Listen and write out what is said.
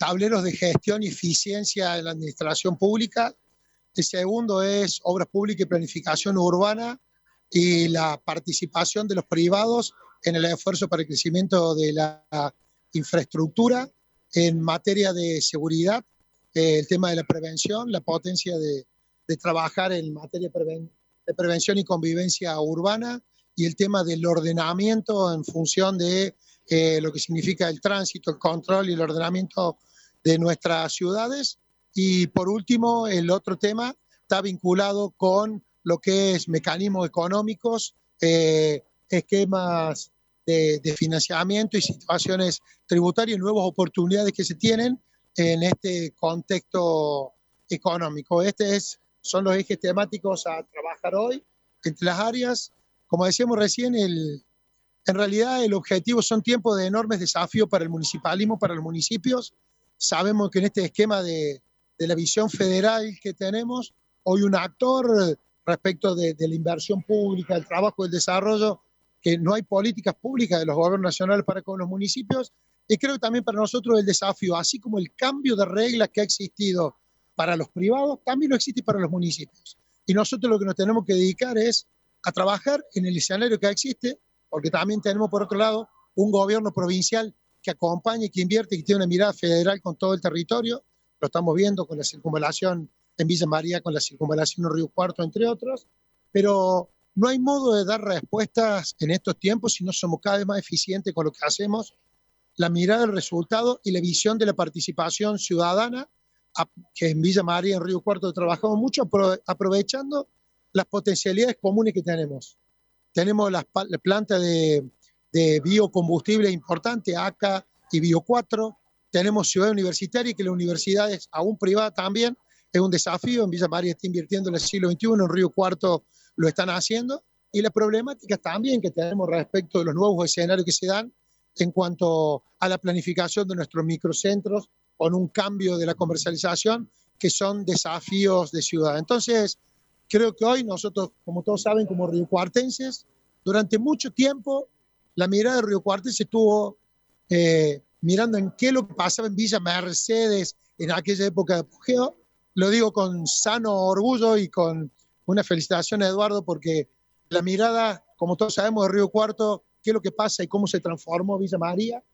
tableros de gestión y eficiencia en la administración pública. El segundo es obras públicas y planificación urbana y la participación de los privados en el esfuerzo para el crecimiento de la infraestructura en materia de seguridad, el tema de la prevención, la potencia de trabajar en materia de prevención y convivencia urbana y el tema del ordenamiento en función de lo que significa el tránsito, el control y el ordenamiento de nuestras ciudades. Y por último, el otro tema está vinculado con lo que es mecanismos económicos, esquemas de financiamiento y situaciones tributarias, nuevas oportunidades que se tienen en este contexto económico. Son los ejes temáticos a trabajar hoy entre las áreas. Como decíamos recién, en realidad el objetivo son tiempos de enormes desafíos para el municipalismo, para los municipios. Sabemos que en este esquema de la visión federal que tenemos, hoy un actor respecto de la inversión pública, el trabajo, el desarrollo, que no hay políticas públicas de los gobiernos nacionales para con los municipios, y creo que también para nosotros el desafío, así como el cambio de reglas que ha existido para los privados, también lo existe para los municipios. Y nosotros lo que nos tenemos que dedicar es a trabajar en el escenario que existe, porque también tenemos por otro lado un gobierno provincial que acompaña, que invierte, que tiene una mirada federal con todo el territorio. Lo estamos viendo con la circunvalación en Villa María, con la circunvalación en Río Cuarto, entre otros, pero no hay modo de dar respuestas en estos tiempos si no somos cada vez más eficientes con lo que hacemos, la mirada del resultado y la visión de la participación ciudadana, que en Villa María, en Río Cuarto, trabajamos mucho aprovechando las potencialidades comunes que tenemos. Tenemos la planta de biocombustible importante, ACA y Bio4. Tenemos ciudad universitaria, que las universidades, aún privadas también, es un desafío. En Villa María está invirtiendo en el siglo XXI, en Río Cuarto lo están haciendo. Y las problemáticas también que tenemos respecto de los nuevos escenarios que se dan en cuanto a la planificación de nuestros microcentros, con un cambio de la comercialización, que son desafíos de ciudad. Entonces, creo que hoy nosotros, como todos saben, como riocuartenses, durante mucho tiempo la mirada de riocuartense estuvo mirando en qué es lo que pasaba en Villa Mercedes en aquella época de apogeo. Lo digo con sano orgullo y con una felicitación a Eduardo, porque la mirada, como todos sabemos, de Río Cuarto, qué es lo que pasa y cómo se transformó Villa María,